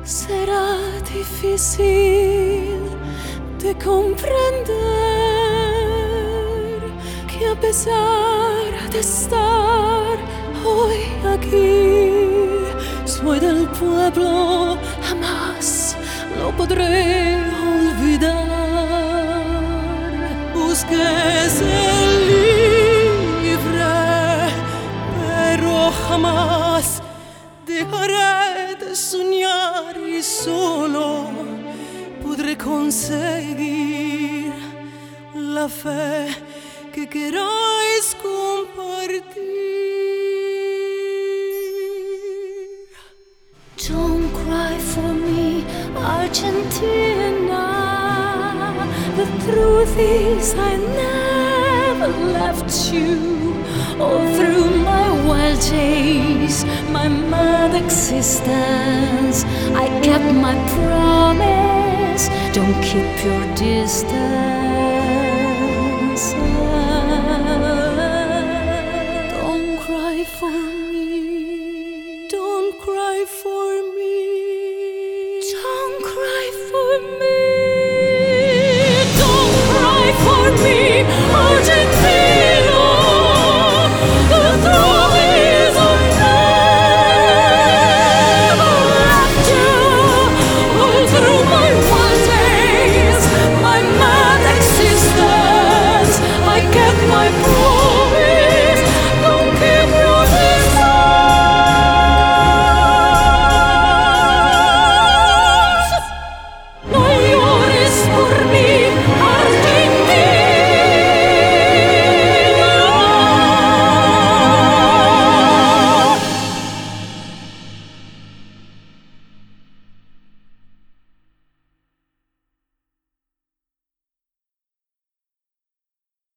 Será difícil de comprender que a pesar de estar hoy aquí, soy del pueblo, jamás lo podré olvidar. Búsquese libre, pero jamás dejaré de soñar y solo podré conseguir la fe que queráis compartir. Don't cry for me, Argentina. The truth is I never left you. All through my wild days, my mad existence, I kept my promise. Don't keep your distance. Don't cry for me. Don't cry for me. Don't cry for me. Don't cry for me.